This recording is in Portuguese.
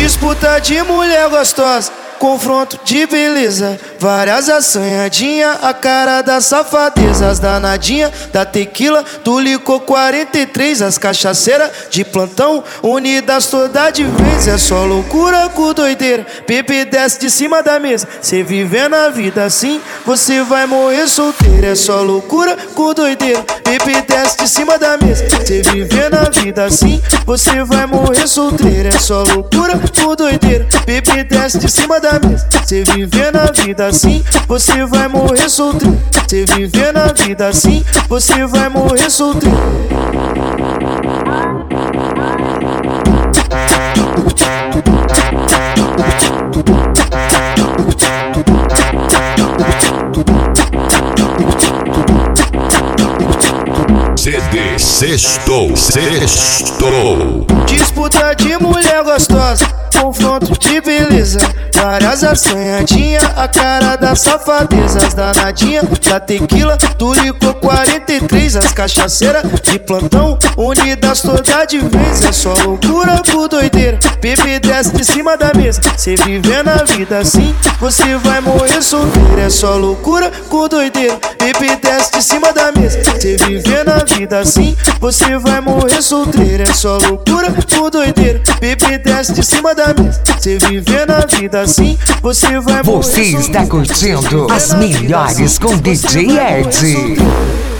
Disputa de mulher gostosa, confronto de beleza, várias assanhadinha, a cara das safadezas, as danadinha da tequila, do licor 43, as cachaceiras de plantão, unidas toda de vez. É só loucura com doideira, bebê desce de cima da mesa. Cê vivendo a vida assim, você vai morrer solteiro. É só loucura com doideira, bebê desce de cima da mesa. Cê vivendo a vida assim, você vai morrer solteiro. É só loucura com doideira, bebê desce de cima da mesa. Cê vivendo a vida assim, você vai morrer solteiro. Cê vivendo a vida assim, você vai morrer solteiro. CD Sextou. Disputa de mulher gostosa, confronto de beleza, várias assanhadinha, a cara das safadezas, as danadinha da tequila, do licor 43, as cachaceiras de plantão, unidas toda de vez. É só loucura por doideira, bebê desce de cima da mesa. Cê vivendo a vida assim, você vai morrer solteiro. É só loucura com doideira, bebê desce de cima da mesa. Cê vivendo a vida assim, você vai morrer solteiro. É só loucura com doideira, bebê desce de cima da mesa. Cê vivendo a vida assim, você vai morrer solteiro. Você está curtindo as melhores com DJ Ed.